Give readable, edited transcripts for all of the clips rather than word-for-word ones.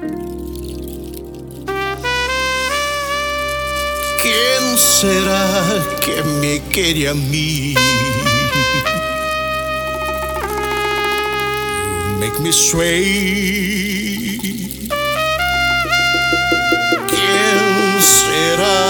¿Quién será que me quiere a mí? You make me sway. ¿Quién será?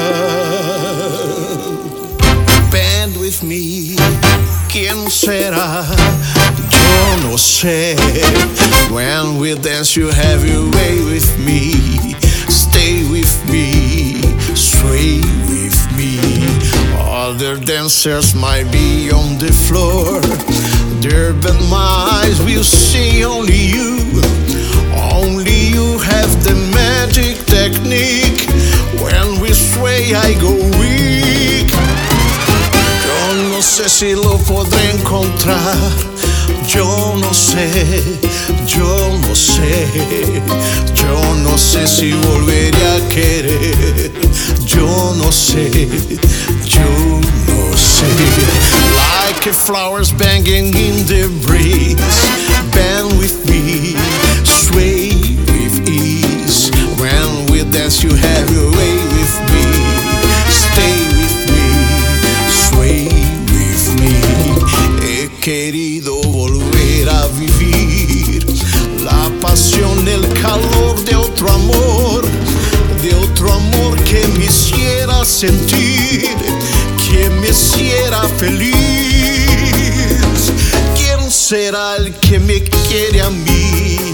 Bend with me. ¿Quién será? Yo no sé. When we dance, you have your way with me. Stay with me, sway with me. Other dancers might be on the floor there, but my eyes will see only you. Only you have the magic technique. When we sway, I go weak. Yo no sé si lo podré encontrar. Yo no sé, yo no sé. Yo no sé si volveré a querer. Yo no sé, yo no sé. Like flowers banging in the breeze. Bend with me, sway with ease. When we dance, you have your way with me. Stay with me, sway with me. He querido volver a vivir la pasión, el calor de otro amor que me hiciera sentir, que me hiciera feliz. ¿Quién será el que me quiere a mí?